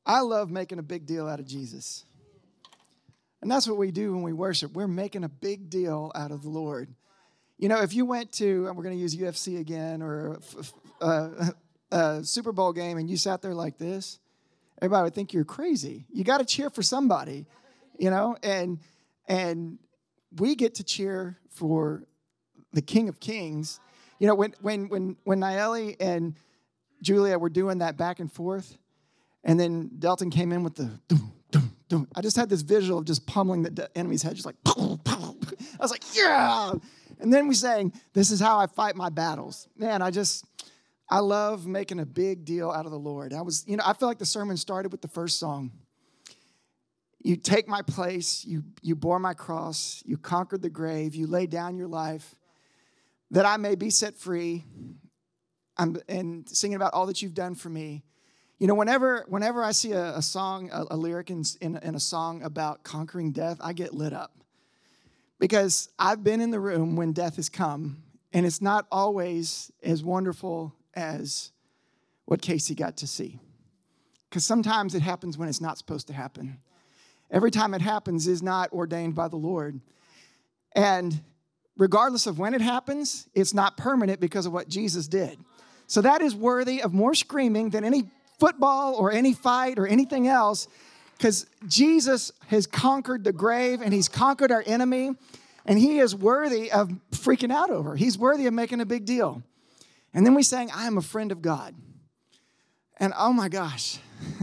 I love making a big deal out of Jesus. And that's what we do when we worship. We're making a big deal out of the Lord. You know, if you went to, and we're going to use UFC again, or a Super Bowl game, and you sat there like this, everybody would think you're crazy. You got to cheer for somebody, you know, and we get to cheer for the King of Kings. You know, when Nayeli and Julia were doing that back and forth, and then Delton came in with the doom, doom, doom. I just had this visual of just pummeling the enemy's head, just like, pow, pow. I was like, yeah. And then we sang, "This is how I fight my battles." Man, I love making a big deal out of the Lord. I feel like the sermon started with the first song. You take my place, you bore my cross, you conquered the grave, you laid down your life, that I may be set free. And singing about all that you've done for me. You know, whenever I see a song, a lyric in a song about conquering death, I get lit up. Because I've been in the room when death has come, and it's not always as wonderful as what Casey got to see. Because sometimes it happens when it's not supposed to happen. Every time it happens is not ordained by the Lord. And regardless of when it happens, it's not permanent because of what Jesus did. So that is worthy of more screaming than any football or any fight or anything else, because Jesus has conquered the grave and he's conquered our enemy, and he is worthy of freaking out over. He's worthy of making a big deal. And then we sang, "I am a friend of God." And oh my gosh,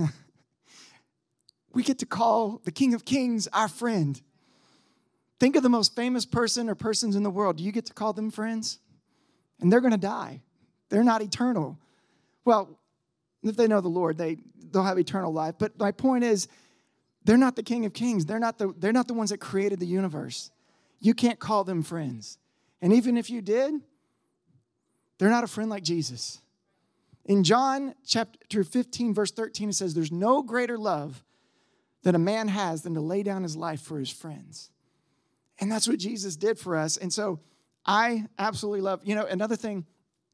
we get to call the King of Kings our friend. Think of the most famous person or persons in the world. Do you get to call them friends? And they're going to die. They're not eternal. Well, if they know the Lord, they'll have eternal life. But my point is, they're not the King of Kings. They're not the ones that created the universe. You can't call them friends. And even if you did, they're not a friend like Jesus. In John chapter 15, verse 13, it says, "There's no greater love that a man has than to lay down his life for his friends." And that's what Jesus did for us. And so I absolutely love, another thing.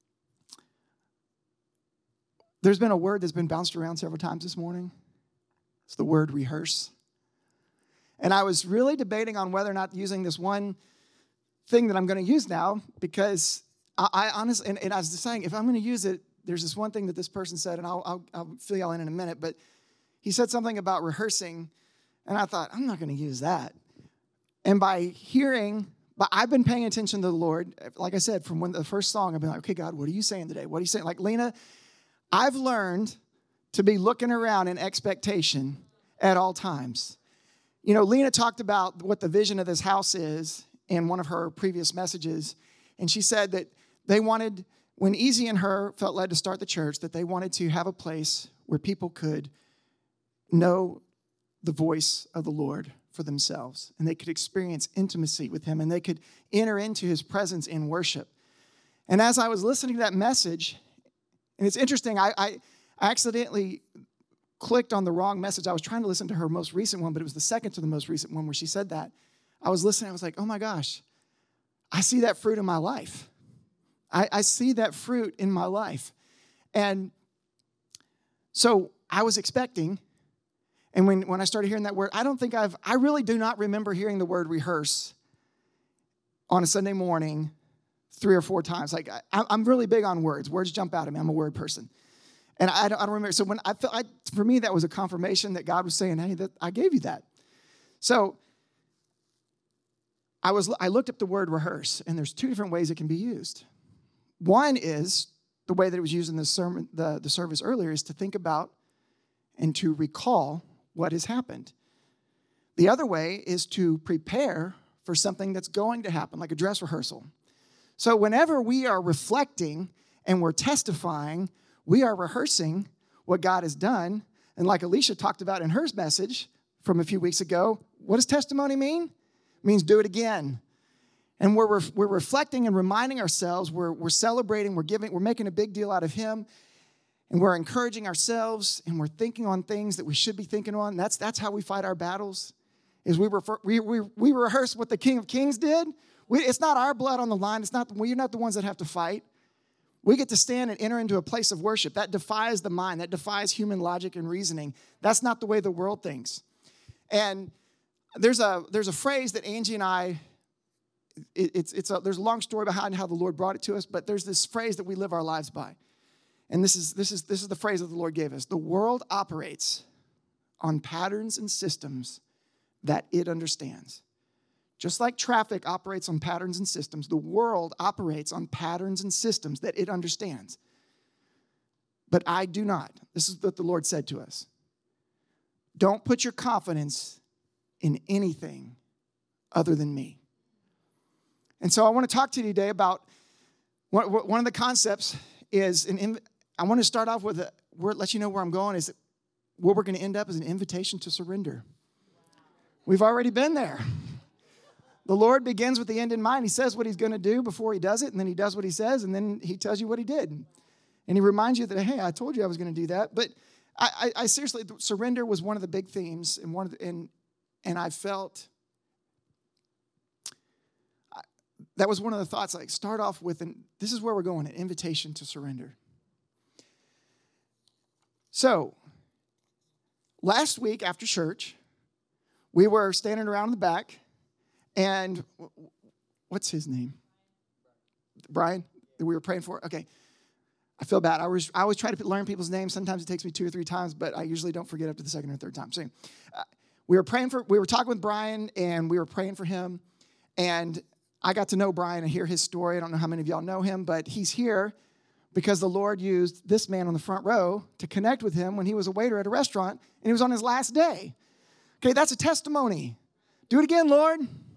There's been a word that's been bounced around several times this morning. It's the word rehearse. And I was really debating on whether or not using this one thing that I'm going to use now, because I honestly, and I was deciding if I'm going to use it, there's this one thing that this person said, and I'll fill y'all in a minute, but he said something about rehearsing, and I thought, I'm not going to use that. And but I've been paying attention to the Lord, like I said, from when the first song, I've been like, okay, God, what are you saying today? What are you saying? Like Lena, I've learned to be looking around in expectation at all times. You know, Lena talked about what the vision of this house is in one of her previous messages, and she said that they wanted, when Easy and her felt led to start the church, that they wanted to have a place where people could know the voice of the Lord for themselves, and they could experience intimacy with him, and they could enter into his presence in worship. And as I was listening to that message, and it's interesting, I accidentally clicked on the wrong message. I was trying to listen to her most recent one, but it was the second to the most recent one where she said that. I was listening, I was like, oh my gosh, I see that fruit in my life. I see that fruit in my life. And so I was expecting, and when I started hearing that word, I really do not remember hearing the word rehearse on a Sunday morning 3 or 4 times. Like I'm really big on words. Words jump out at me. I'm a word person. And I don't remember. So for me, that was a confirmation that God was saying, hey, I gave you that. So I looked up the word rehearse, and there's 2 different ways it can be used. One is the way that it was used in the sermon, the service earlier, is to think about and to recall what has happened. The other way is to prepare for something that's going to happen, like a dress rehearsal. So whenever we are reflecting and we're testifying, we are rehearsing what God has done. And like Alicia talked about in her message from a few weeks ago, what does testimony mean? It means do it again. And we're reflecting and reminding ourselves, we're celebrating, we're making a big deal out of him, and we're encouraging ourselves, and we're thinking on things that we should be thinking on. That's how we fight our battles, is we rehearse what the King of Kings did. It's not our blood on the line. We're not the ones that have to fight. We get to stand and enter into a place of worship. That defies the mind. That defies human logic and reasoning. That's not the way the world thinks. And there's a phrase that Angie and I, there's a long story behind how the Lord brought it to us, but there's this phrase that we live our lives by. And this is the phrase that the Lord gave us. The world operates on patterns and systems that it understands. Just like traffic operates on patterns and systems, the world operates on patterns and systems that it understands. But I do not. This is what the Lord said to us. Don't put your confidence in anything other than me. And so I want to talk to you today about one of the concepts is, I want to start off with, let you know where I'm going, is where we're going to end up is an invitation to surrender. We've already been there. The Lord begins with the end in mind. He says what he's going to do before he does it, and then he does what he says, and then he tells you what he did. And he reminds you that, hey, I told you I was going to do that. But I seriously, surrender was one of the big themes, and I felt that was one of the thoughts, like start off with, and this is where we're going, an invitation to surrender. So, last week after church, we were standing around in the back, and what's his name? Brian, that we were praying for? Okay. I feel bad. I always try to learn people's names. Sometimes it takes me 2 or 3 times, but I usually don't forget up to the second or third time. So we were talking with Brian, and we were praying for him, and I got to know Brian and hear his story. I don't know how many of y'all know him, but he's here because the Lord used this man on the front row to connect with him when he was a waiter at a restaurant, and he was on his last day. Okay, that's a testimony. Do it again, Lord.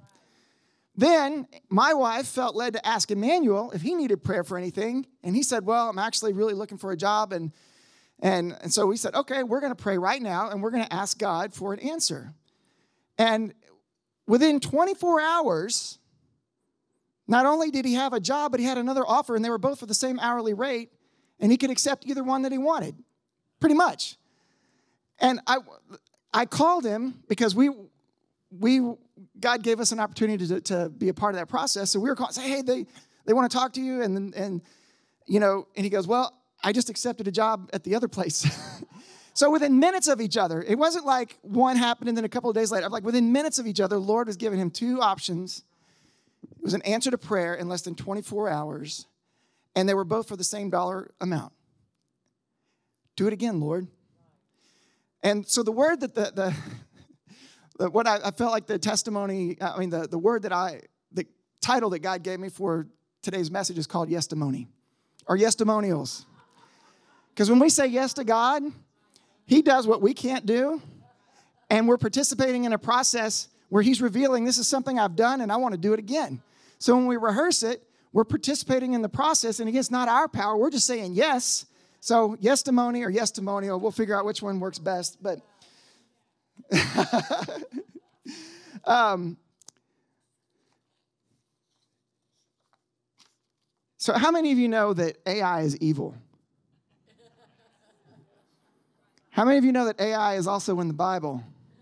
Then my wife felt led to ask Emmanuel if he needed prayer for anything, and he said, well, I'm actually really looking for a job, and so we said, okay, we're going to pray right now, and we're going to ask God for an answer. And within 24 hours, not only did he have a job, but he had another offer, and they were both for the same hourly rate, and he could accept either one that he wanted, pretty much. And I called him because God gave us an opportunity to be a part of that process. So we were calling, say, hey, they want to talk to you, and he goes, well, I just accepted a job at the other place. So within minutes of each other, it wasn't like one happened and then a couple of days later. Like within minutes of each other, the Lord was giving him 2 options. It was an answer to prayer in less than 24 hours, and they were both for the same dollar amount. Do it again, Lord. And so the word that what I felt like the testimony, the word the title that God gave me for today's message is called Yestimony, or Yestimonials. Because when we say yes to God, he does what we can't do, and we're participating in a process where he's revealing this is something I've done and I want to do it again. So when we rehearse it, we're participating in the process, and again, it's not our power. We're just saying yes. So Yestimony or Yestimonial, we'll figure out which one works best. But so how many of you know that AI is evil? How many of you know that AI is also in the Bible?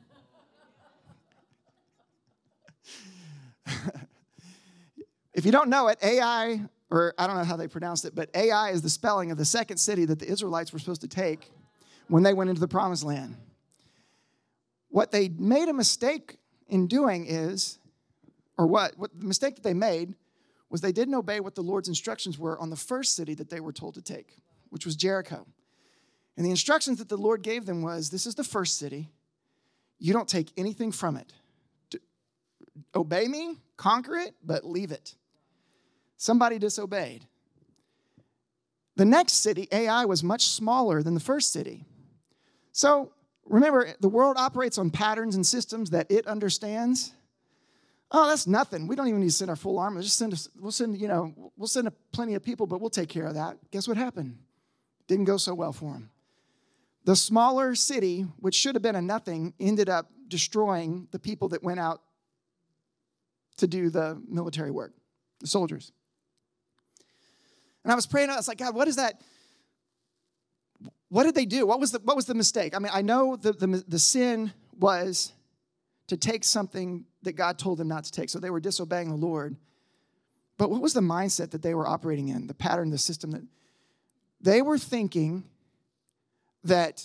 If you don't know it, AI, or I don't know how they pronounced it, but AI is the spelling of the second city that the Israelites were supposed to take when they went into the Promised Land. What they made a mistake in doing is, or what the mistake that they made was they didn't obey what the Lord's instructions were on the first city that they were told to take, which was Jericho. And the instructions that the Lord gave them was, this is the first city. You don't take anything from it. Obey me, conquer it, but leave it. Somebody disobeyed. The next city, Ai, was much smaller than the first city. So remember, the world operates on patterns and systems that it understands. Oh, that's nothing. We don't even need to send our full army. We'll send plenty of people, but we'll take care of that. Guess what happened? Didn't go so well for them. The smaller city, which should have been a nothing, ended up destroying the people that went out to do the military work, the soldiers. And I was praying, I was like, God, what is that? What did they do? What was the mistake? I mean, I know the sin was to take something that God told them not to take. So they were disobeying the Lord. But what was the mindset that they were operating in, the pattern, the system that they were thinking that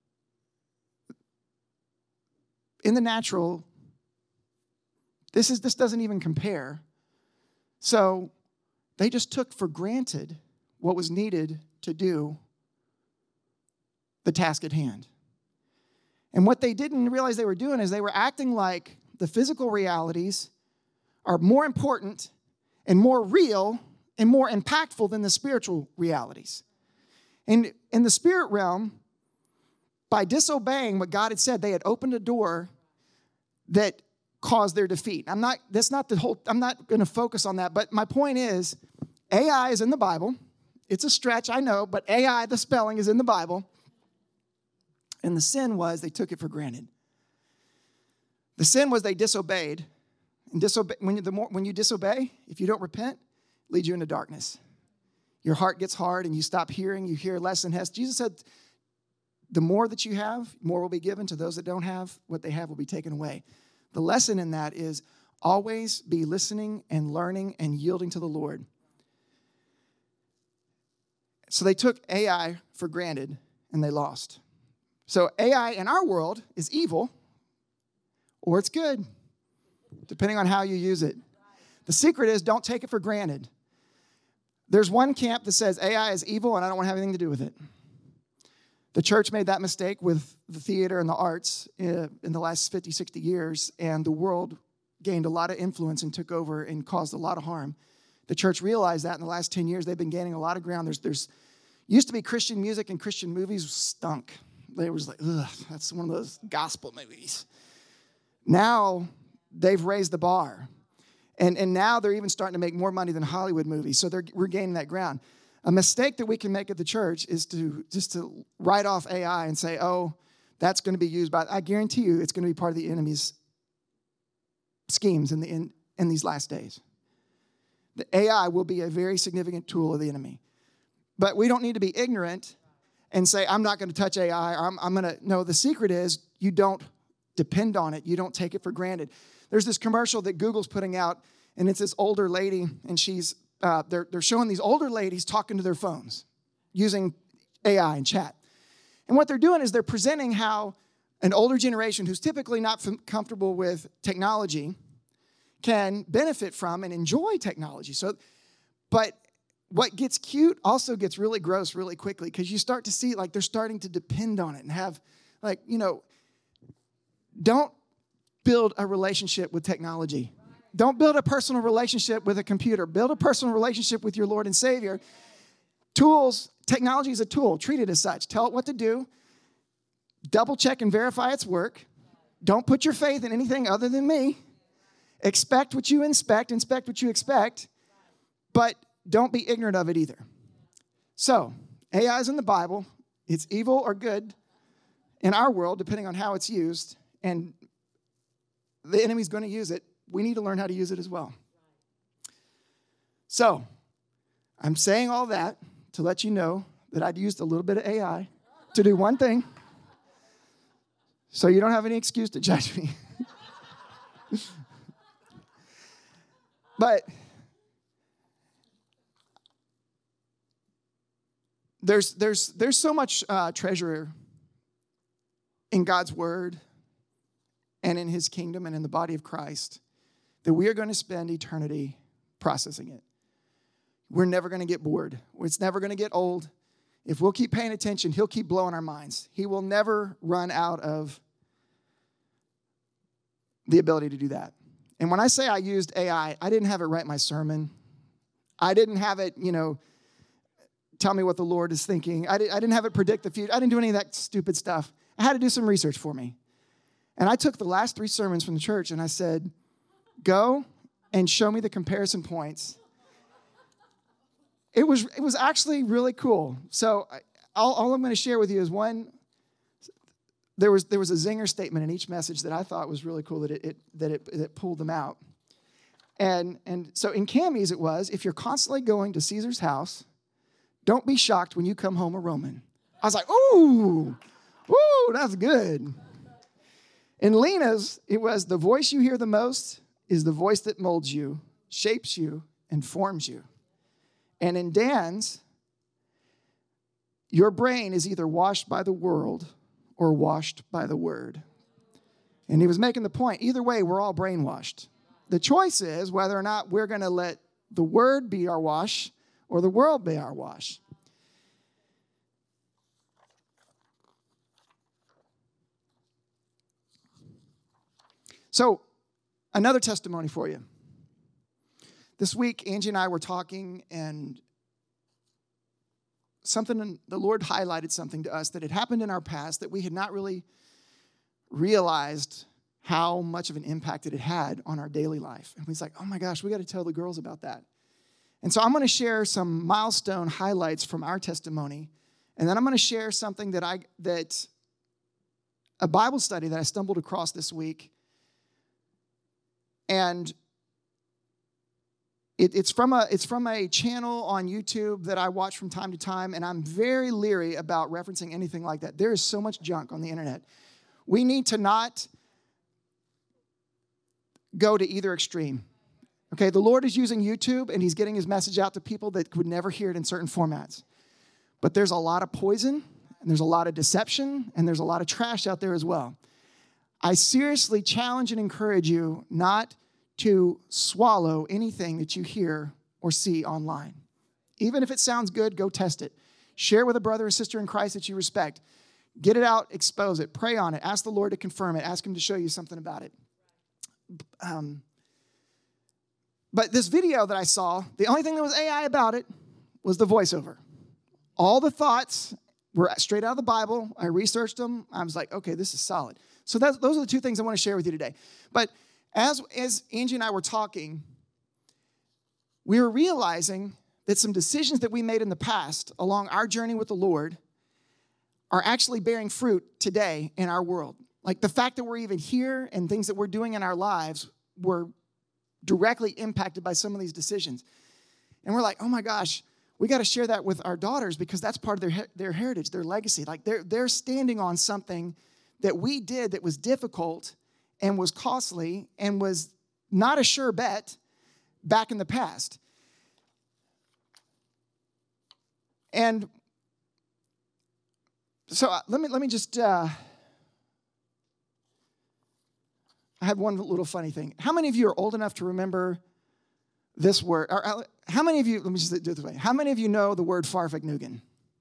in the natural, this doesn't even compare. So they just took for granted what was needed to do the task at hand. And what they didn't realize they were doing is they were acting like the physical realities are more important and more real and more impactful than the spiritual realities. And in the spirit realm, by disobeying what God had said, they had opened a door that caused their defeat. I'm not going to focus on that, but my point is, AI is in the Bible. It's a stretch, I know, but AI, the spelling, is in the Bible. And the sin was they took it for granted. The sin was they disobeyed. And when you disobey, if you don't repent, it leads you into darkness. Your heart gets hard and you stop hearing. You hear less and less. Jesus said, the more that you have, more will be given. To those that don't have, what they have will be taken away. The lesson in that is always be listening and learning and yielding to the Lord. So they took AI for granted and they lost. So AI in our world is evil or it's good, depending on how you use it. The secret is don't take it for granted. There's one camp that says AI is evil and I don't want to have anything to do with it. The church made that mistake with the theater and the arts in the last 50, 60 years, and the world gained a lot of influence and took over and caused a lot of harm. The church realized that in the last 10 years, they've been gaining a lot of ground. There's used to be Christian music and Christian movies stunk. They was like, ugh, that's one of those gospel movies. Now they've raised the bar. And now they're even starting to make more money than Hollywood movies. So we're gaining that ground. A mistake that we can make at the church is to write off AI and say, oh, that's going to be used by, I guarantee you it's going to be part of the enemy's schemes in these last days. The AI will be a very significant tool of the enemy. But we don't need to be ignorant and say, I'm not going to touch AI. Or I'm going to, no, the secret is you don't depend on it. You don't take it for granted. There's this commercial that Google's putting out, and it's this older lady, and she's they're showing these older ladies talking to their phones using AI and chat. And what they're doing is they're presenting how an older generation who's typically not comfortable with technology can benefit from and enjoy technology. But what gets cute also gets really gross really quickly because you start to see like they're starting to depend on it and have like, don't build a relationship with technology. Don't build a personal relationship with a computer. Build a personal relationship with your Lord and Savior. Technology is a tool. Treat it as such. Tell it what to do. Double check and verify its work. Don't put your faith in anything other than me. Expect what you inspect what you expect, but don't be ignorant of it either. So, AI is in the Bible. It's evil or good in our world, depending on how it's used, and the enemy's going to use it. We need to learn how to use it as well. So, I'm saying all that to let you know that I'd used a little bit of AI to do one thing, so you don't have any excuse to judge me. But there's so much treasure in God's word and in his kingdom and in the body of Christ that we are going to spend eternity processing it. We're never going to get bored. It's never going to get old. If we'll keep paying attention, he'll keep blowing our minds. He will never run out of the ability to do that. And when I say I used AI, I didn't have it write my sermon. I didn't have it, tell me what the Lord is thinking. I didn't have it predict the future. I didn't do any of that stupid stuff. I had to do some research for me. And I took the last 3 sermons from the church and I said, go and show me the comparison points. It was actually really cool. So all I'm going to share with you is one, there was a zinger statement in each message that I thought was really cool that it pulled them out. And so in Cammy's it was, if you're constantly going to Caesar's house, don't be shocked when you come home a Roman. I was like, ooh, that's good. In Lena's, it was the voice you hear the most is the voice that molds you, shapes you, and forms you. And in Dan's, your brain is either washed by the world or washed by the word. And he was making the point, either way, we're all brainwashed. The choice is whether or not we're going to let the word be our wash or the world be our wash. So, another testimony for you. This week, Angie and I were talking, and the Lord highlighted something to us that had happened in our past that we had not really realized how much of an impact it had on our daily life. And he's like, oh my gosh, we got to tell the girls about that. And so I'm going to share some milestone highlights from our testimony, and then I'm going to share something that a Bible study that I stumbled across this week. And it's from a channel on YouTube that I watch from time to time, and I'm very leery about referencing anything like that. There is so much junk on the internet. We need to not go to either extreme. Okay, the Lord is using YouTube, and he's getting his message out to people that would never hear it in certain formats. But there's a lot of poison, and there's a lot of deception, and there's a lot of trash out there as well. I seriously challenge and encourage you not to swallow anything that you hear or see online. Even if it sounds good, go test it. Share with a brother or sister in Christ that you respect. Get it out, expose it, pray on it, ask the Lord to confirm it, ask him to show you something about it. But this video that I saw, the only thing that was AI about it was the voiceover. All the thoughts were straight out of the Bible. I researched them. I was like, okay, this is solid. So those are the two things I want to share with you today. But as Angie and I were talking, we were realizing that some decisions that we made in the past along our journey with the Lord are actually bearing fruit today in our world. Like the fact that we're even here and things that we're doing in our lives were directly impacted by some of these decisions. And we're like, oh my gosh, we got to share that with our daughters because that's part of their heritage, their legacy. Like they're standing on something that we did that was difficult and was costly and was not a sure bet back in the past. And so let me just, I have one little funny thing. How many of you are old enough to remember this word? Or how many of you, let me just do it this way. How many of you know the word Farfignugan?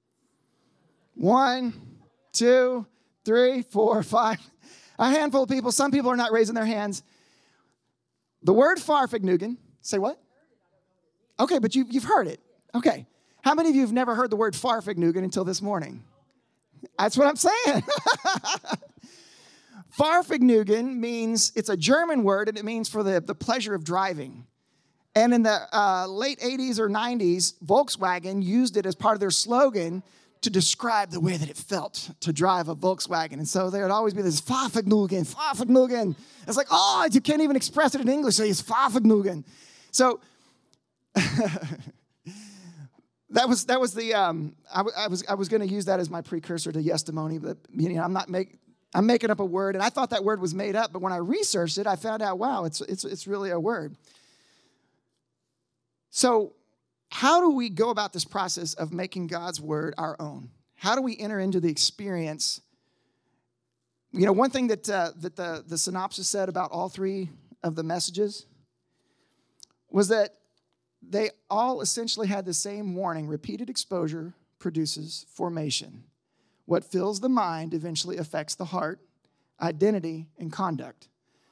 1, 2, 3, 4, 5. A handful of people. Some people are not raising their hands. The word Farfignugan, say what? Okay, but you've heard it. Okay. How many of you have never heard the word Farfignugan until this morning? That's what I'm saying. Farfignugan means, it's a German word, and it means for the pleasure of driving. And in the late 80s or 90s, Volkswagen used it as part of their slogan to describe the way that it felt to drive a Volkswagen. And so there would always be this Farfignugan, Farfignugan. It's like, oh, you can't even express it in English, so it's Farfignugan. So that was the I was going to use that as my precursor to Yestimony, but I'm making up a word, and I thought that word was made up, but when I researched it, I found out, wow, it's really a word. So how do we go about this process of making God's word our own? How do we enter into the experience? You know, one thing that the synopsis said about all three of the messages was that they all essentially had the same warning: repeated exposure produces formation. What fills the mind eventually affects the heart, identity, and conduct.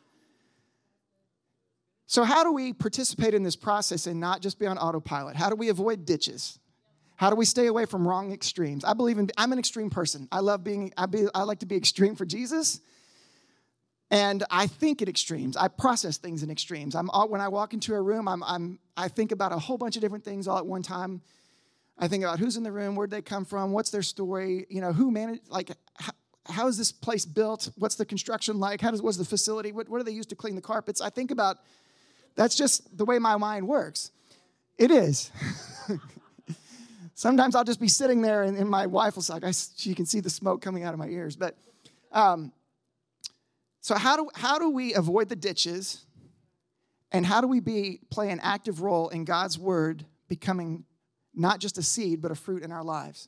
So how do we participate in this process and not just be on autopilot? How do we avoid ditches? How do we stay away from wrong extremes? I'm an extreme person. I like to be extreme for Jesus. And I think in extremes. I process things in extremes. When I walk into a room, I think about a whole bunch of different things all at one time. I think about who's in the room, where'd they come from, what's their story, who managed, how is this place built, what's the construction like, what's the facility, what do they use to clean the carpets? I think about, that's just the way my mind works. It is. Sometimes I'll just be sitting there and my wife will say, she can see the smoke coming out of my ears. But so how do we avoid the ditches And how do we play an active role in God's word becoming not just a seed, but a fruit in our lives?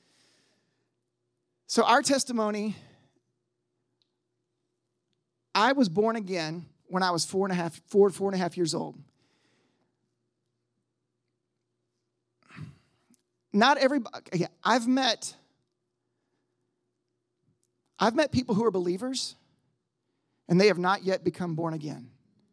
So our testimony, I was born again when I was 4.5 years old. Not everybody, I've met people who are believers, and they have not yet become born again.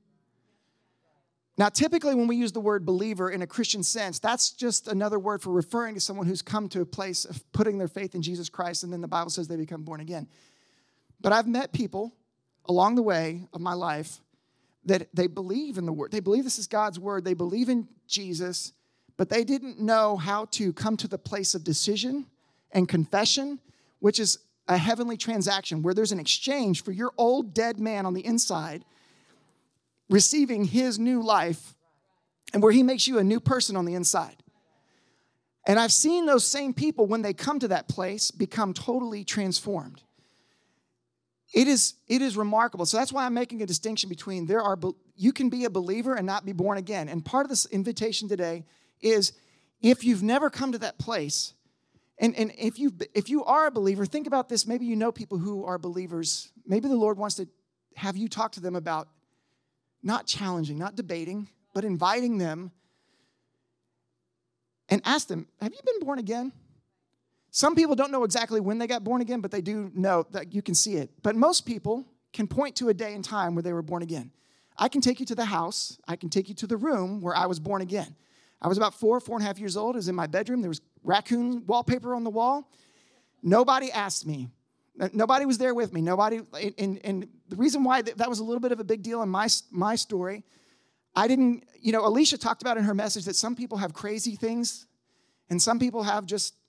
Now, typically when we use the word believer in a Christian sense, that's just another word for referring to someone who's come to a place of putting their faith in Jesus Christ, and then the Bible says they become born again. But I've met people along the way of my life that they believe in the word. They believe this is God's word. They believe in Jesus, but they didn't know how to come to the place of decision and confession, which is a heavenly transaction where there's an exchange for your old dead man on the inside receiving his new life, and where he makes you a new person on the inside. And I've seen those same people, when they come to that place, become totally transformed. It is remarkable. So that's why I'm making a distinction between you can be a believer and not be born again. And part of this invitation today is, if you've never come to that place, and if you are a believer, think about this. Maybe you know people who are believers. Maybe the Lord wants to have you talk to them about not challenging, not debating, but inviting them and ask them, have you been born again? Some people don't know exactly when they got born again, but they do know that you can see it. But most people can point to a day and time where they were born again. I can take you to the house. I can take you to the room where I was born again. I was about 4.5 years old. I was in my bedroom. There was raccoon wallpaper on the wall. Nobody asked me. Nobody was there with me. Nobody, and the reason why that was a little bit of a big deal in my story, I didn't, Alicia talked about in her message that some people have crazy things, and some people have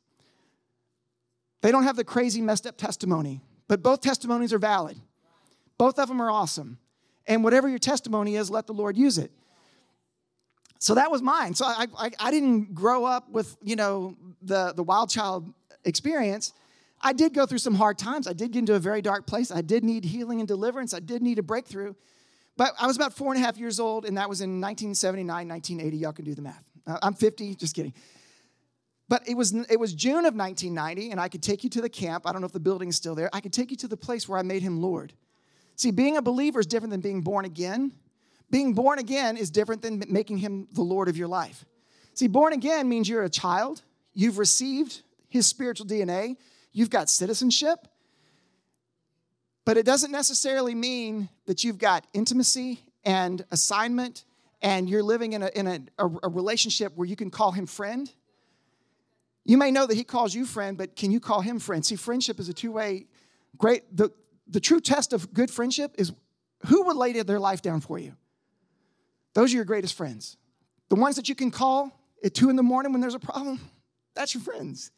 they don't have the crazy messed up testimony, but both testimonies are valid. Both of them are awesome. And whatever your testimony is, let the Lord use it. So that was mine. So I didn't grow up with, the wild child experience. I did go through some hard times. I did get into a very dark place. I did need healing and deliverance. I did need a breakthrough. But I was about 4.5 years old, and that was in 1979, 1980. Y'all can do the math. I'm 50, just kidding. But it was June of 1990, and I could take you to the camp. I don't know if the building is still there. I could take you to the place where I made him Lord. See, being a believer is different than being born again. Being born again is different than making him the Lord of your life. See, born again means you're a child. You've received his spiritual DNA. You've got citizenship, but it doesn't necessarily mean that you've got intimacy and assignment, and you're living in a relationship where you can call him friend. You may know that he calls you friend, but can you call him friend? See, friendship is a two-way. The true test of good friendship is who would lay their life down for you. Those are your greatest friends. The ones that you can call at 2 a.m. when there's a problem, that's your friends.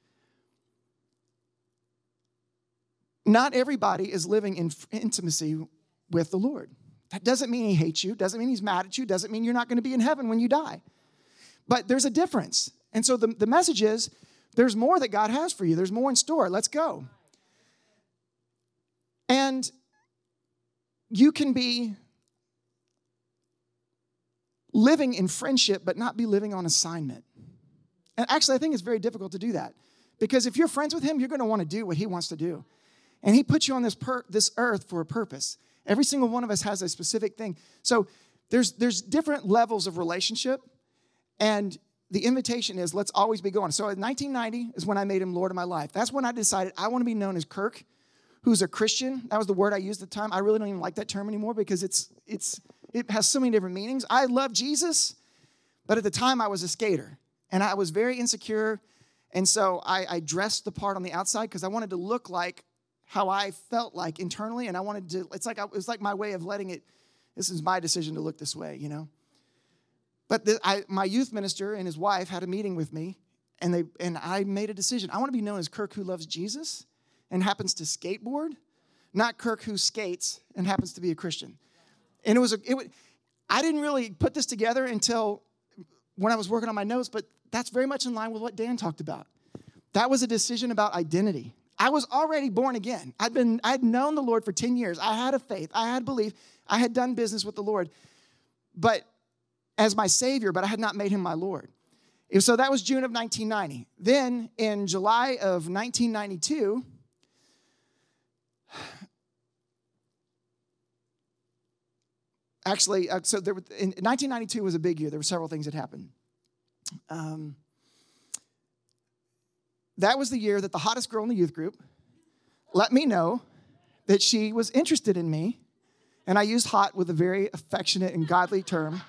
Not everybody is living in intimacy with the Lord. That doesn't mean he hates you, doesn't mean he's mad at you, doesn't mean you're not going to be in heaven when you die. But there's a difference. And so the message is, there's more that God has for you. There's more in store. Let's go. And you can be living in friendship, but not be living on assignment. And actually, I think it's very difficult to do that. Because if you're friends with him, you're going to want to do what he wants to do. And he put you on this earth for a purpose. Every single one of us has a specific thing. So there's different levels of relationship. And the invitation is, let's always be going. So in 1990 is when I made him Lord of my life. That's when I decided I want to be known as Kirk, who's a Christian. That was the word I used at the time. I really don't even like that term anymore because it has so many different meanings. I love Jesus, but at the time I was a skater. And I was very insecure. And so I dressed the part on the outside because I wanted to look like how I felt like internally, and I wanted to, it was like my way of letting it, this is my decision to look this way, But my youth minister and his wife had a meeting with me, and I made a decision. I want to be known as Kirk who loves Jesus and happens to skateboard, not Kirk who skates and happens to be a Christian. And I didn't really put this together until when I was working on my notes, but that's very much in line with what Dan talked about. That was a decision about identity. I was already born again. I'd known the Lord for 10 years. I had a faith. I had belief. I had done business with the Lord. but as my Savior, but I had not made him my Lord. So that was June of 1990. Then in July of 1992, actually, so there were, in 1992 was a big year. There were several things that happened. That was the year that the hottest girl in the youth group let me know that she was interested in me. And I used hot with a very affectionate and godly term.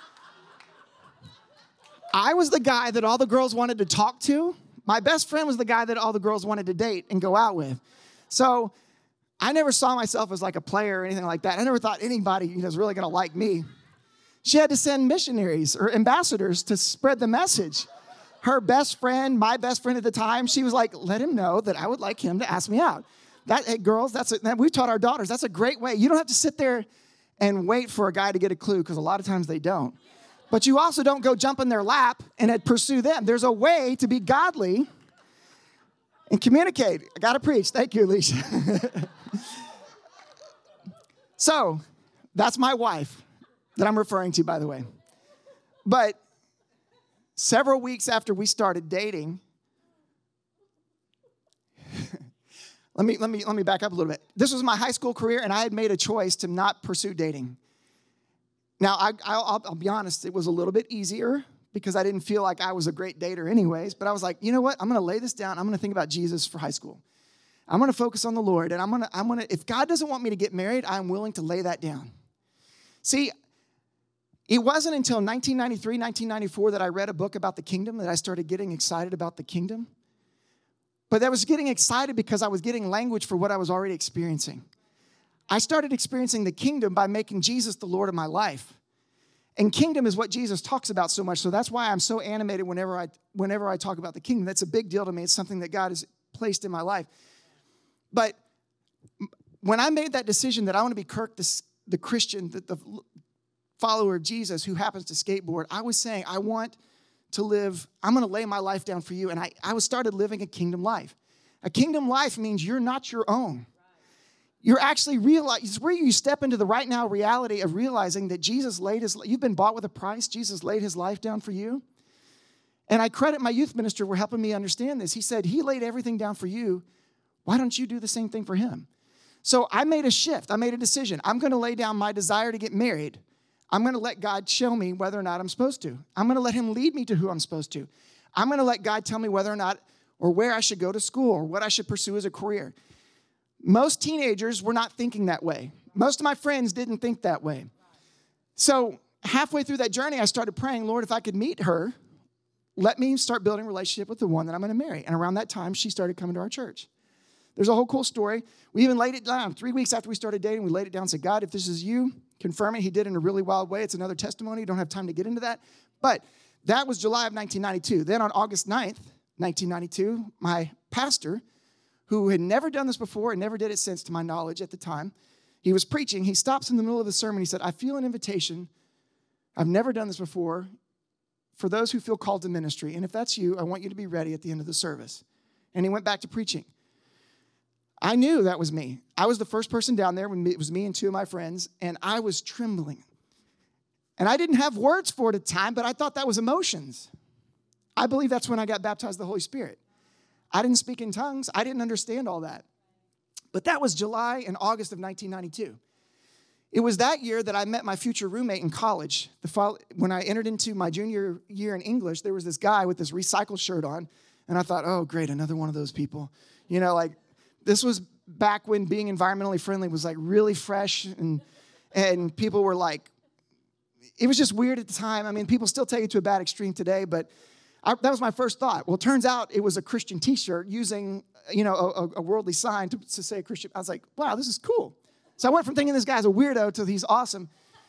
I was the guy that all the girls wanted to talk to. My best friend was the guy that all the girls wanted to date and go out with. So I never saw myself as like a player or anything like that. I never thought anybody was really going to like me. She had to send missionaries or ambassadors to spread the message. Her best friend, my best friend at the time, she was like, let him know that I would like him to ask me out. Hey, girls, we've taught our daughters, that's a great way. You don't have to sit there and wait for a guy to get a clue, because a lot of times they don't. But you also don't go jump in their lap and pursue them. There's a way to be godly and communicate. I got to preach. Thank you, Alicia. So that's my wife that I'm referring to, by the way. But several weeks after we started dating, let me back up a little bit. This was my high school career, and I had made a choice to not pursue dating. Now, I'll be honest, it was a little bit easier because I didn't feel like I was a great dater anyways, but I was like, you know what? I'm going to lay this down. I'm going to think about Jesus for high school. I'm going to focus on the Lord, and I'm going to, if God doesn't want me to get married, I'm willing to lay that down. See, it wasn't until 1993, 1994 that I read a book about the kingdom that I started getting excited about the kingdom. But I was getting excited because I was getting language for what I was already experiencing. I started experiencing the kingdom by making Jesus the Lord of my life. And kingdom is what Jesus talks about so much. So that's why I'm so animated whenever I talk about the kingdom. That's a big deal to me. It's something that God has placed in my life. But when I made that decision that I want to be Kirk, the Christian, the follower of Jesus who happens to skateboard, I was saying, I want to live, I'm going to lay my life down for you. And I started living a kingdom life. A kingdom life means you're not your own. You're actually it's where you step into the right now reality of realizing that Jesus you've been bought with a price. Jesus laid his life down for you. And I credit my youth minister for helping me understand this. He said, he laid everything down for you. Why don't you do the same thing for him? So I made a shift. I made a decision. I'm going to lay down my desire to get married. I'm going to let God show me whether or not I'm supposed to. I'm going to let him lead me to who I'm supposed to. I'm going to let God tell me whether or not or where I should go to school or what I should pursue as a career. Most teenagers were not thinking that way. Most of my friends didn't think that way. So halfway through that journey, I started praying, Lord, if I could meet her, let me start building a relationship with the one that I'm going to marry. And around that time, she started coming to our church. There's a whole cool story. We even laid it down. 3 weeks after we started dating, we laid it down and said, God, if this is you, confirm it. He did it in a really wild way. It's another testimony. Don't have time to get into that. But that was July of 1992. Then on August 9th, 1992, my pastor, who had never done this before and never did it since, to my knowledge at the time, he was preaching. He stops in the middle of the sermon. He said, I feel an invitation. I've never done this before. For those who feel called to ministry. And if that's you, I want you to be ready at the end of the service. And he went back to preaching. I knew that was me. I was the first person down there. It was me and two of my friends. And I was trembling. And I didn't have words for it at the time, but I thought that was emotions. I believe that's when I got baptized with the Holy Spirit. I didn't speak in tongues. I didn't understand all that. But that was July and August of 1992. It was that year that I met my future roommate in college. When I entered into my junior year in English, there was this guy with this recycled shirt on. And I thought, oh, great, another one of those people. You know, like, this was back when being environmentally friendly was, like, really fresh. And people were, like, it was just weird at the time. I mean, people still take it to a bad extreme today, but that was my first thought. Well, it turns out it was a Christian T-shirt using, a worldly sign to say Christian. I was like, wow, this is cool. So I went from thinking this guy's a weirdo to he's awesome.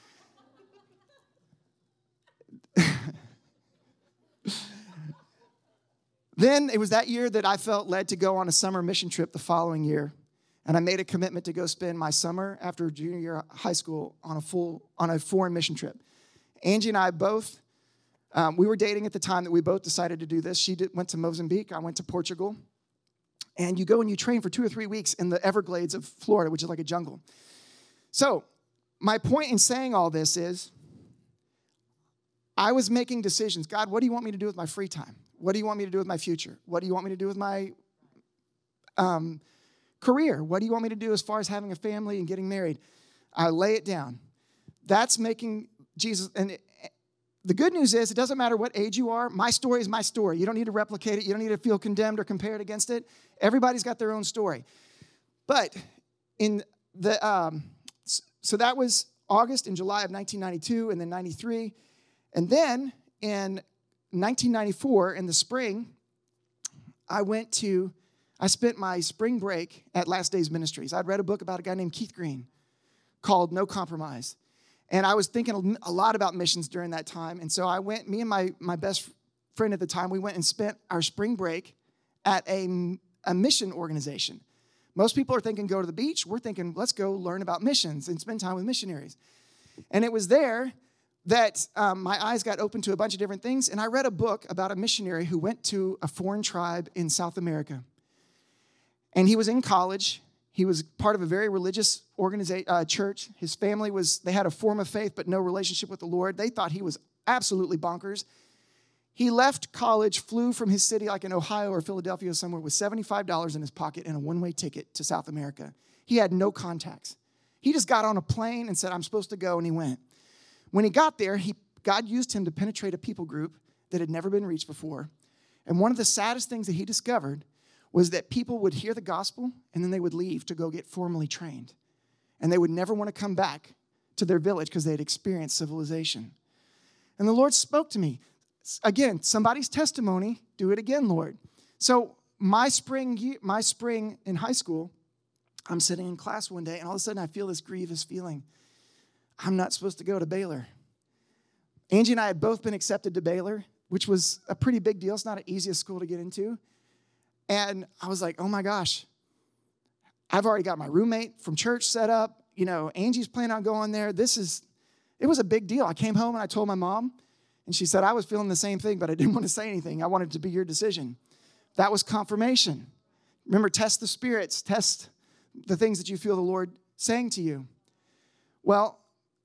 Then it was that year that I felt led to go on a summer mission trip the following year. And I made a commitment to go spend my summer after junior year of high school on a foreign mission trip. Angie and I both, we were dating at the time that we both decided to do this. She went to Mozambique. I went to Portugal. And you go and you train for 2 or 3 weeks in the Everglades of Florida, which is like a jungle. So my point in saying all this is I was making decisions. God, what do you want me to do with my free time? What do you want me to do with my future? What do you want me to do with my career? What do you want me to do as far as having a family and getting married? I lay it down. That's making Jesus. And the good news is it doesn't matter what age you are. My story is my story. You don't need to replicate it. You don't need to feel condemned or compare it against it. Everybody's got their own story. But in the so that was August and July of 1992 and then 93. And then in 1994, in the spring, I spent my spring break at Last Days Ministries. I'd read a book about a guy named Keith Green called No Compromise. And I was thinking a lot about missions during that time. And so I went, me and my best friend at the time, we went and spent our spring break at a mission organization. Most people are thinking go to the beach. We're thinking let's go learn about missions and spend time with missionaries. And it was there that my eyes got open to a bunch of different things. And I read a book about a missionary who went to a foreign tribe in South America. And he was in college. He was part of a very religious church. His family they had a form of faith, but no relationship with the Lord. They thought he was absolutely bonkers. He left college, flew from his city, like in Ohio or Philadelphia or somewhere, with $75 in his pocket and a one-way ticket to South America. He had no contacts. He just got on a plane and said, I'm supposed to go, and he went. When he got there, God used him to penetrate a people group that had never been reached before. And one of the saddest things that he discovered was that people would hear the gospel, and then they would leave to go get formally trained. And they would never want to come back to their village because they had experienced civilization. And the Lord spoke to me. Again, somebody's testimony, do it again, Lord. So my spring in high school, I'm sitting in class one day, and all of a sudden I feel this grievous feeling. I'm not supposed to go to Baylor. Angie and I had both been accepted to Baylor, which was a pretty big deal. It's not the easiest school to get into. And I was like, oh my gosh, I've already got my roommate from church set up. You know, Angie's planning on going there. It was a big deal. I came home and I told my mom, and she said, I was feeling the same thing, but I didn't want to say anything. I wanted it to be your decision. That was confirmation. Remember, test the spirits, test the things that you feel the Lord saying to you. Well,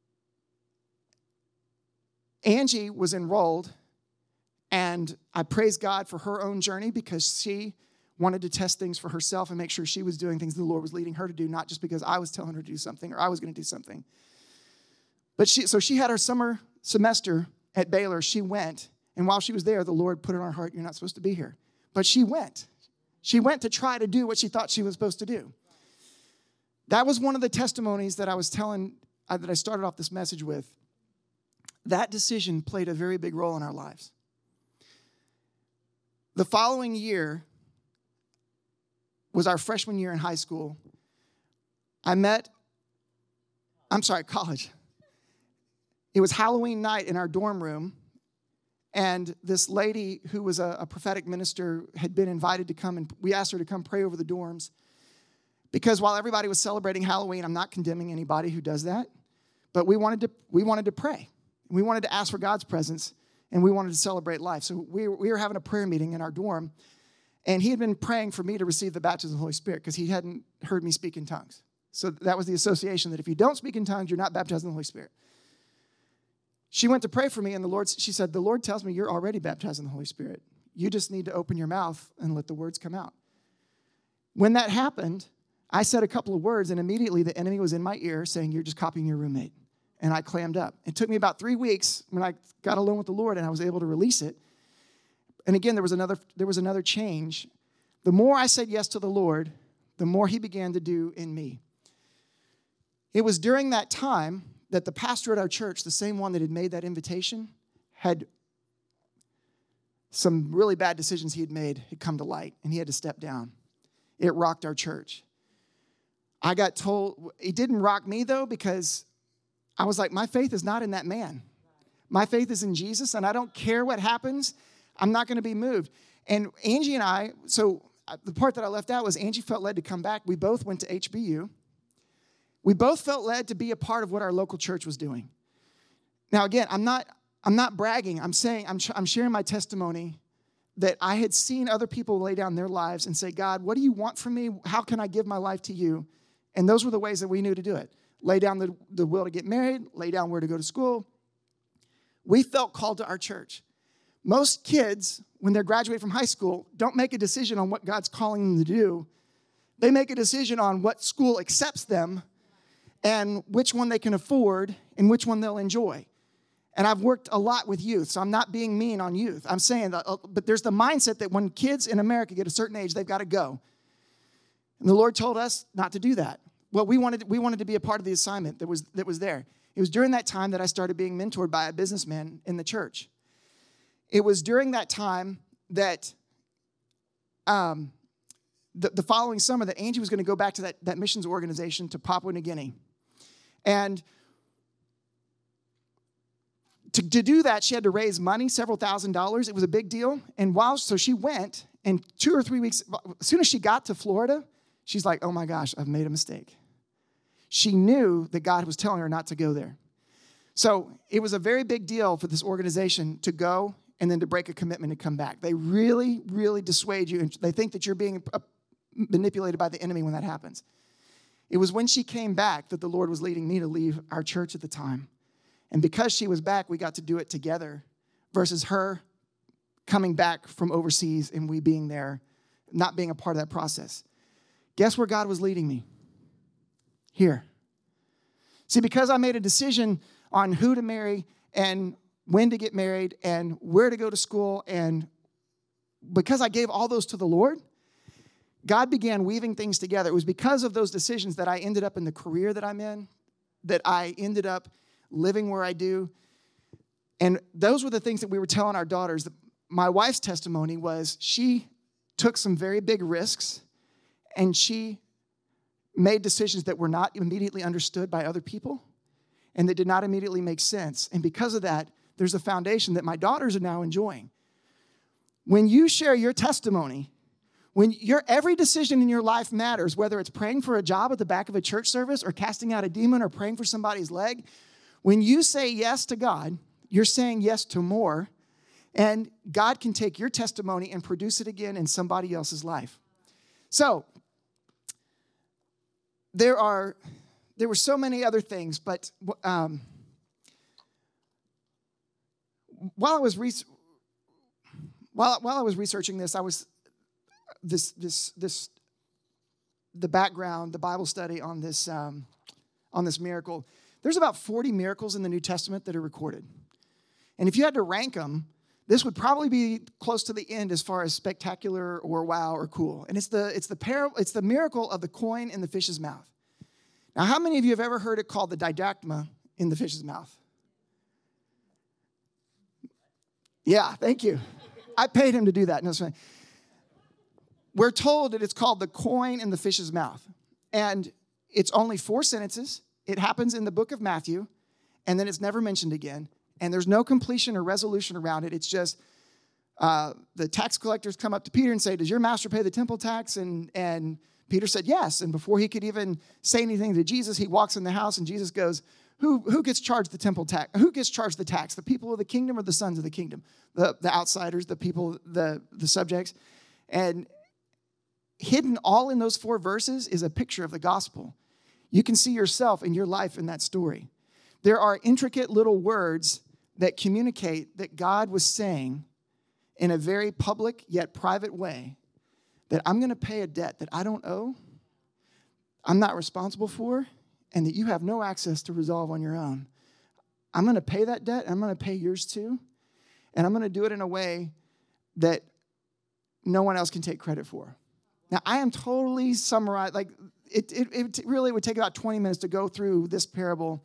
Angie was enrolled, and I praise God for her own journey because she wanted to test things for herself and make sure she was doing things the Lord was leading her to do, not just because I was telling her to do something or I was going to do something. But she had her summer semester at Baylor. She went, and while she was there, the Lord put it on her heart, you're not supposed to be here. But she went. She went to try to do what she thought she was supposed to do. That was one of the testimonies that I was telling, that I started off this message with. That decision played a very big role in our lives. The following year was our freshman year in high school. College. It was Halloween night in our dorm room, and this lady who was a prophetic minister had been invited to come, and we asked her to come pray over the dorms. Because while everybody was celebrating Halloween, I'm not condemning anybody who does that, but we wanted to pray. We wanted to ask for God's presence, and we wanted to celebrate life. So we were having a prayer meeting in our dorm, and he had been praying for me to receive the baptism of the Holy Spirit because he hadn't heard me speak in tongues. So that was the association that if you don't speak in tongues, you're not baptized in the Holy Spirit. She went to pray for me, and she said, the Lord tells me you're already baptized in the Holy Spirit. You just need to open your mouth and let the words come out. When that happened, I said a couple of words, and immediately the enemy was in my ear saying, you're just copying your roommate. And I clammed up. It took me about 3 weeks when I got alone with the Lord and I was able to release it. And again, there was another change. The more I said yes to the Lord, the more he began to do in me. It was during that time that the pastor at our church, the same one that had made that invitation, had some really bad decisions he had made had come to light, and he had to step down. It rocked our church. I got told, it didn't rock me though, because I was like, my faith is not in that man. My faith is in Jesus, and I don't care what happens. I'm not going to be moved. And Angie and I, so the part that I left out was Angie felt led to come back. We both went to HBU. We both felt led to be a part of what our local church was doing. Now, again, I'm not bragging. I'm saying, I'm sharing my testimony that I had seen other people lay down their lives and say, God, what do you want from me? How can I give my life to you? And those were the ways that we knew to do it. Lay down the will to get married, lay down where to go to school. we felt called to our church. Most kids, when they're graduating from high school, don't make a decision on what God's calling them to do. They make a decision on what school accepts them and which one they can afford and which one they'll enjoy. And I've worked a lot with youth, so I'm not being mean on youth. I'm saying that, but there's the mindset that when kids in America get a certain age, they've got to go. And the Lord told us not to do that. Well, we wanted to be a part of the assignment that was there. It was during that time that I started being mentored by a businessman in the church. It was during that time that the following summer that Angie was going to go back to that missions organization to Papua New Guinea. And to do that, she had to raise money, several $1,000s. It was a big deal. And so she went, and 2 or 3 weeks, as soon as she got to Florida, she's like, oh my gosh, I've made a mistake. She knew that God was telling her not to go there. So it was a very big deal for this organization to go and then to break a commitment and come back. They really, really dissuade you, and they think that you're being manipulated by the enemy when that happens. It was when she came back that the Lord was leading me to leave our church at the time. And because she was back, we got to do it together versus her coming back from overseas and we being there, not being a part of that process. Guess where God was leading me? Here. See, because I made a decision on who to marry and when to get married and where to go to school, and because I gave all those to the Lord, God began weaving things together. It was because of those decisions that I ended up in the career that I'm in, that I ended up living where I do. And those were the things that we were telling our daughters. My wife's testimony was she took some very big risks, and she made decisions that were not immediately understood by other people and that did not immediately make sense. And because of that, there's a foundation that my daughters are now enjoying. When you share your testimony, when every decision in your life matters, whether it's praying for a job at the back of a church service or casting out a demon or praying for somebody's leg, when you say yes to God, you're saying yes to more, and God can take your testimony and produce it again in somebody else's life. So, there were so many other things, but while I was researching this, I was the background, the Bible study on this miracle. There's about 40 miracles in the New Testament that are recorded. And if you had to rank them, this would probably be close to the end as far as spectacular or wow or cool. And it's the miracle of the coin in the fish's mouth. Now, how many of you have ever heard it called the didrachma in the fish's mouth? Yeah, thank you. I paid him to do that. No, it's fine. We're told that it's called the coin in the fish's mouth. And it's only 4 sentences. It happens in the book of Matthew, and then it's never mentioned again. And there's no completion or resolution around it. It's just the tax collectors come up to Peter and say, does your master pay the temple tax? And Peter said yes. And before he could even say anything to Jesus, he walks in the house, and Jesus goes, who gets charged the temple tax? Who gets charged the tax? The people of the kingdom or the sons of the kingdom? The outsiders, the people, the subjects. And hidden all in those 4 verses is a picture of the gospel. You can see yourself and your life in that story. There are intricate little words that communicate that God was saying in a very public yet private way that I'm going to pay a debt that I don't owe, I'm not responsible for, and that you have no access to resolve on your own. I'm going to pay that debt, and I'm going to pay yours too, and I'm going to do it in a way that no one else can take credit for. Now, I am totally summarized, like it really would take about 20 minutes to go through this parable.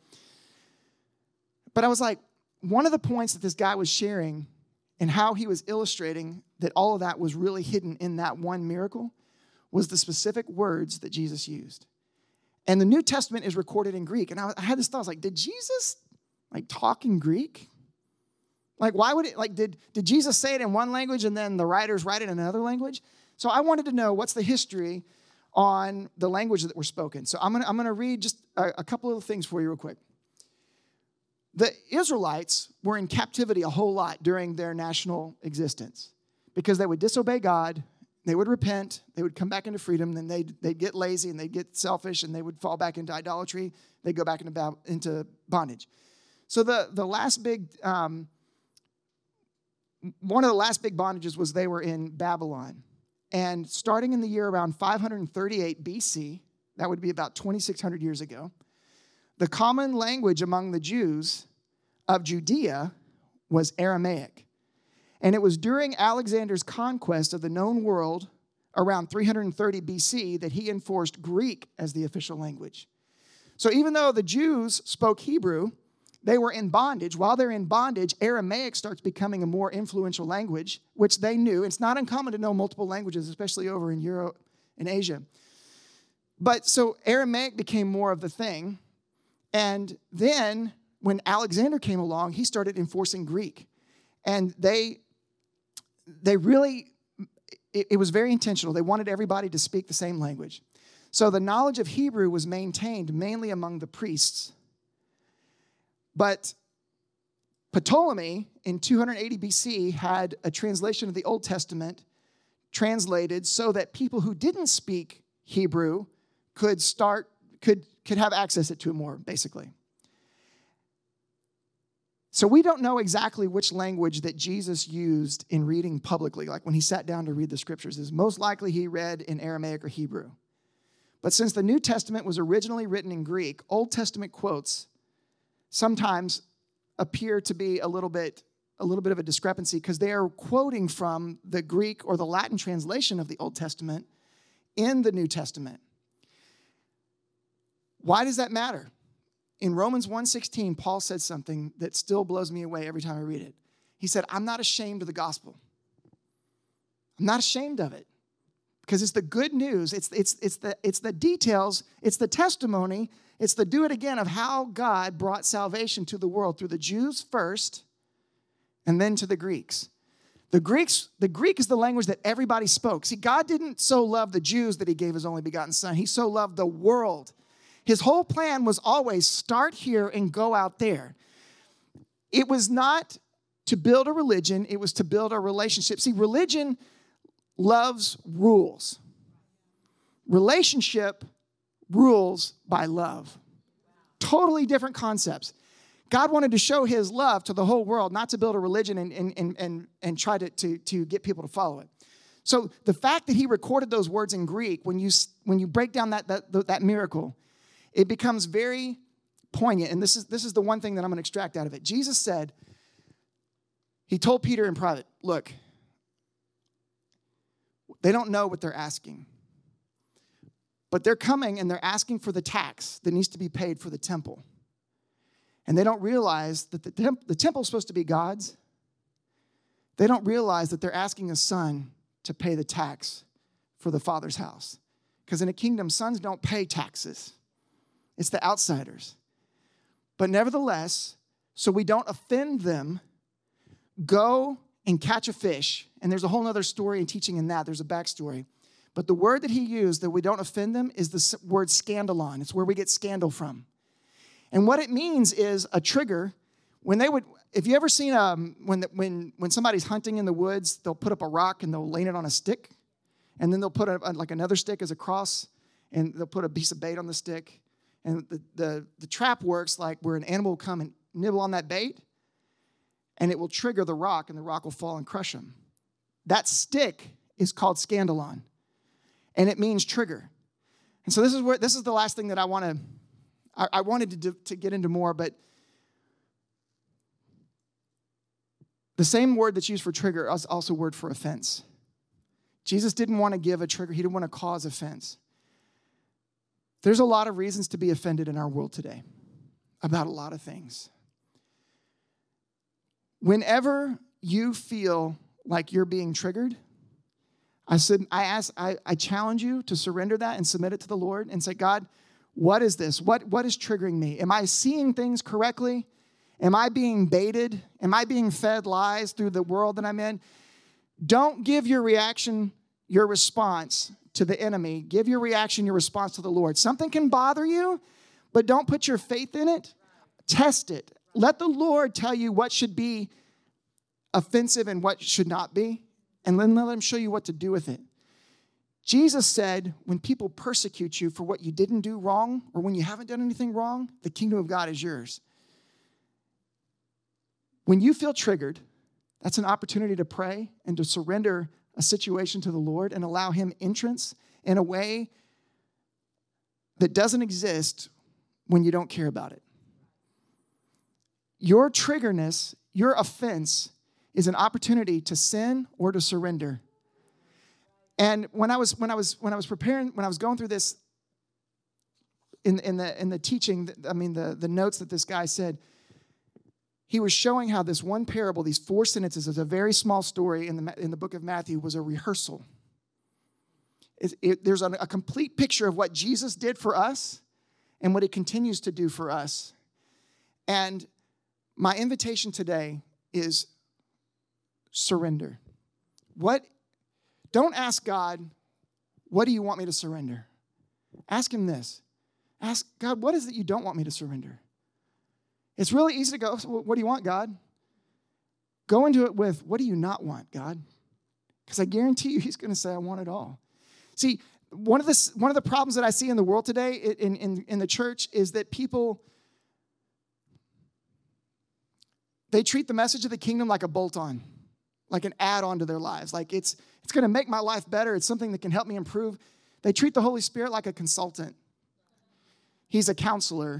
But I was like, one of the points that this guy was sharing and how he was illustrating that all of that was really hidden in that one miracle was the specific words that Jesus used. And the New Testament is recorded in Greek. And I had this thought, I was like, did Jesus talk in Greek? Why would it, did Jesus say it in one language and then the writers write it in another language? So I wanted to know what's the history on the language that were spoken. So I'm gonna read just a couple of things for you real quick. The Israelites were in captivity a whole lot during their national existence because they would disobey God, they would repent, they would come back into freedom, then they'd get lazy and they'd get selfish and they would fall back into idolatry, they'd go back into bondage. So the last big one of the last big bondages was they were in Babylon. And starting in the year around 538 BC, that would be about 2,600 years ago, the common language among the Jews of Judea was Aramaic. And it was during Alexander's conquest of the known world around 330 BC that he enforced Greek as the official language. So even though the Jews spoke Hebrew, they were in bondage. While they're in bondage, Aramaic starts becoming a more influential language, which they knew. It's not uncommon to know multiple languages, especially over in Europe and Asia. But so Aramaic became more of the thing. And then when Alexander came along, he started enforcing Greek. And they really, it was very intentional. They wanted everybody to speak the same language. So the knowledge of Hebrew was maintained mainly among the priests. But Ptolemy in 280 BC had a translation of the Old Testament translated so that people who didn't speak Hebrew could have access to it more, basically. So we don't know exactly which language that Jesus used in reading publicly, like when he sat down to read the scriptures. It's most likely he read in Aramaic or Hebrew. But since the New Testament was originally written in Greek, Old Testament quotes sometimes appear to be a little bit of a discrepancy because they are quoting from the Greek or the Latin translation of the Old Testament in the New Testament. Why does that matter? In Romans 1:16, Paul said something that still blows me away every time I read it. He said, I'm not ashamed of the gospel. I'm not ashamed of it because it's the good news. It's the details. It's the testimony. It's the do it again of how God brought salvation to the world through the Jews first and then to the Greeks. The Greek is the language that everybody spoke. See, God didn't so love the Jews that he gave his only begotten son. He so loved the world. His whole plan was always start here and go out there. It was not to build a religion. It was to build a relationship. See, religion loves rules. Relationship rules by love. Totally different concepts. God wanted to show his love to the whole world, not to build a religion and try to get people to follow it. So the fact that he recorded those words in Greek, when you break down that miracle, it becomes very poignant. And this is the one thing that I'm going to extract out of it. Jesus said, he told Peter in private, look, they don't know what they're asking. But they're coming and they're asking for the tax that needs to be paid for the temple. And they don't realize that the temple is supposed to be God's. They don't realize that they're asking a son to pay the tax for the Father's house. Because in a kingdom, sons don't pay taxes. It's the outsiders. But nevertheless, so we don't offend them, go and catch a fish. And there's a whole other story and teaching in that. There's a backstory. But the word that he used that we don't offend them is the word scandalon. It's where we get scandal from. And what it means is a trigger. If you ever seen when somebody's hunting in the woods, they'll put up a rock and they'll lay it on a stick. And then they'll put like another stick as a cross. And they'll put a piece of bait on the stick. And the trap works like where an animal will come and nibble on that bait. And it will trigger the rock and the rock will fall and crush them. That stick is called scandalon. And it means trigger. And so this is the last thing that I wanted to get into more, but the same word that's used for trigger is also a word for offense. Jesus didn't want to give a trigger. He didn't want to cause offense. There's a lot of reasons to be offended in our world today about a lot of things. Whenever you feel like you're being triggered, I challenge you to surrender that and submit it to the Lord and say, God, what is this? What is triggering me? Am I seeing things correctly? Am I being baited? Am I being fed lies through the world that I'm in? Don't give your reaction, your response to the enemy. Give your reaction, your response to the Lord. Something can bother you, but don't put your faith in it. Test it. Let the Lord tell you what should be offensive and what should not be. And then let him show you what to do with it. Jesus said, when people persecute you for what you didn't do wrong, or when you haven't done anything wrong, the kingdom of God is yours. When you feel triggered, That's an opportunity to pray and to surrender a situation to the Lord and allow him entrance in a way that doesn't exist when you don't care about it. Your triggerness, your offense, is an opportunity to sin or to surrender. And when I was preparing, when I was going through this in the teaching, the notes that this guy said, he was showing how this one parable, these 4 sentences, is a very small story in the book of Matthew, was a rehearsal. There's a complete picture of what Jesus did for us and what he continues to do for us. And my invitation today is surrender. Don't ask God, what do you want me to surrender? Ask him this. Ask God, what is it you don't want me to surrender? It's really easy to go, what do you want, God? Go into it with, what do you not want, God? Because I guarantee you he's going to say, I want it all. See, one of the problems that I see in the world today in the church is that people, they treat the message of the kingdom like a bolt-on, like an add-on to their lives. Like it's going to make my life better. It's something that can help me improve. They treat the Holy Spirit like a consultant. He's a counselor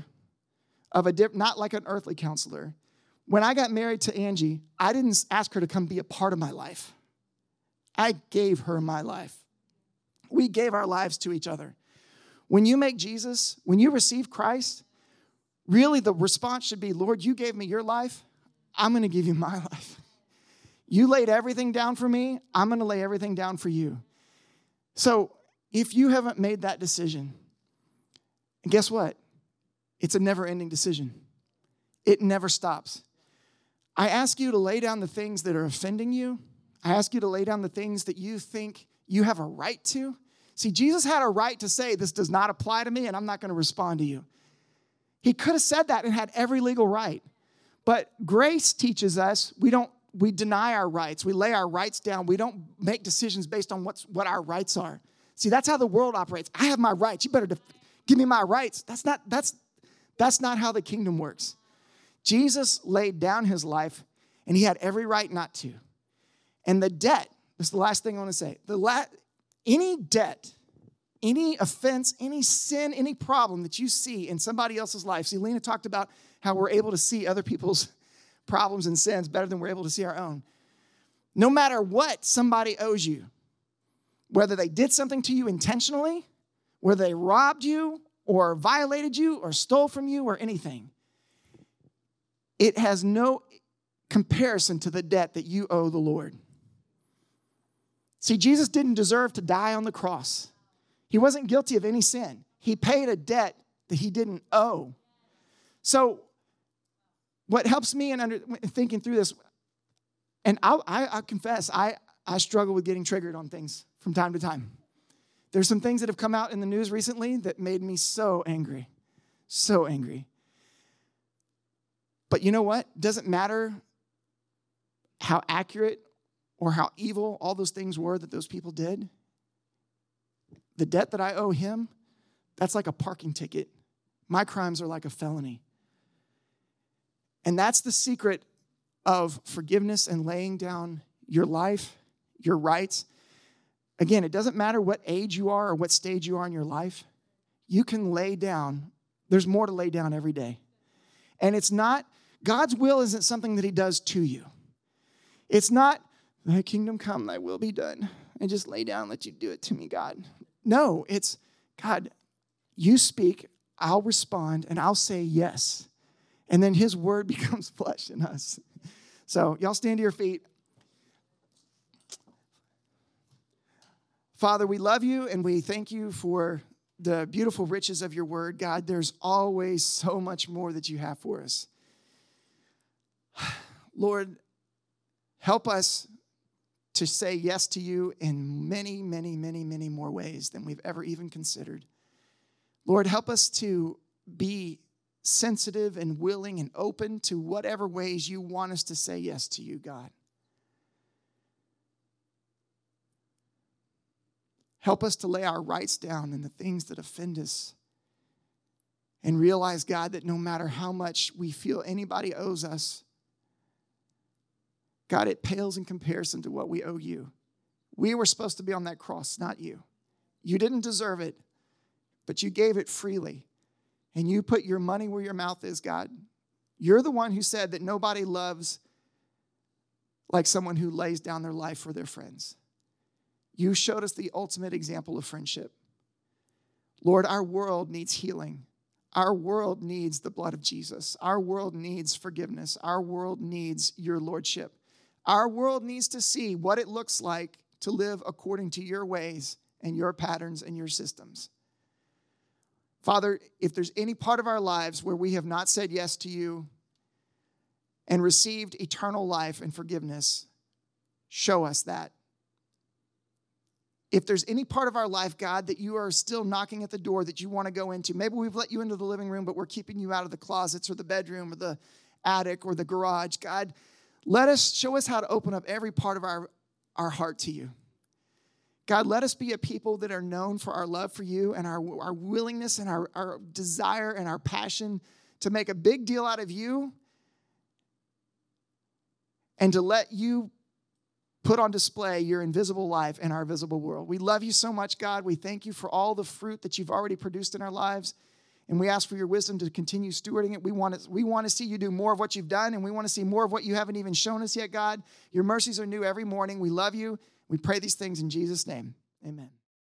not like an earthly counselor. When I got married to Angie, I didn't ask her to come be a part of my life. I gave her my life. We gave our lives to each other. When you receive Christ, really the response should be, Lord, you gave me your life. I'm going to give you my life. You laid everything down for me. I'm going to lay everything down for you. So if you haven't made that decision, and guess what? It's a never-ending decision. It never stops. I ask you to lay down the things that are offending you. I ask you to lay down the things that you think you have a right to. See, Jesus had a right to say, this does not apply to me, and I'm not going to respond to you. He could have said that and had every legal right. But grace teaches us we deny our rights. We lay our rights down. We don't make decisions based on what our rights are. See, that's how the world operates. I have my rights. You better give me my rights. That's not how the kingdom works. Jesus laid down his life, and he had every right not to. And the debt, this is the last thing I want to say. Any debt, any offense, any sin, any problem that you see in somebody else's life. See, Lena talked about how we're able to see other people's problems and sins better than we're able to see our own. No matter what somebody owes you, whether they did something to you intentionally, whether they robbed you, or violated you, or stole from you, or anything. It has no comparison to the debt that you owe the Lord. See, Jesus didn't deserve to die on the cross. He wasn't guilty of any sin. He paid a debt that he didn't owe. So, what helps me in thinking through this, and I confess, I struggle with getting triggered on things from time to time. There's some things that have come out in the news recently that made me so angry. So angry. But you know what? It doesn't matter how accurate or how evil all those things were that those people did. The debt that I owe him, that's like a parking ticket. My crimes are like a felony. And that's the secret of forgiveness and laying down your life, your rights. Again, it doesn't matter what age you are or what stage you are in your life. You can lay down. There's more to lay down every day. And it's not, God's will isn't something that he does to you. It's not, thy kingdom come, thy will be done. And just lay down and let you do it to me, God. No, it's, God, you speak, I'll respond, and I'll say yes. And then his word becomes flesh in us. So y'all stand to your feet. Father, we love you and we thank you for the beautiful riches of your word. God, there's always so much more that you have for us. Lord, help us to say yes to you in many, many, many, many more ways than we've ever even considered. Lord, help us to be sensitive and willing and open to whatever ways you want us to say yes to you, God. Help us to lay our rights down in the things that offend us and realize, God, that no matter how much we feel anybody owes us, God, it pales in comparison to what we owe you. We were supposed to be on that cross, not you. You didn't deserve it, but you gave it freely. And you put your money where your mouth is, God. You're the one who said that nobody loves like someone who lays down their life for their friends. You showed us the ultimate example of friendship. Lord, our world needs healing. Our world needs the blood of Jesus. Our world needs forgiveness. Our world needs your lordship. Our world needs to see what it looks like to live according to your ways and your patterns and your systems. Father, if there's any part of our lives where we have not said yes to you and received eternal life and forgiveness, show us that. If there's any part of our life, God, that you are still knocking at the door that you want to go into, maybe we've let you into the living room, but we're keeping you out of the closets or the bedroom or the attic or the garage. God, show us how to open up every part of our heart to you. God, let us be a people that are known for our love for you and our willingness and our desire and our passion to make a big deal out of you and to let you put on display your invisible life in our visible world. We love you so much, God. We thank you for all the fruit that you've already produced in our lives, and we ask for your wisdom to continue stewarding it. We want to see you do more of what you've done, and we want to see more of what you haven't even shown us yet, God. Your mercies are new every morning. We love you. We pray these things in Jesus' name. Amen.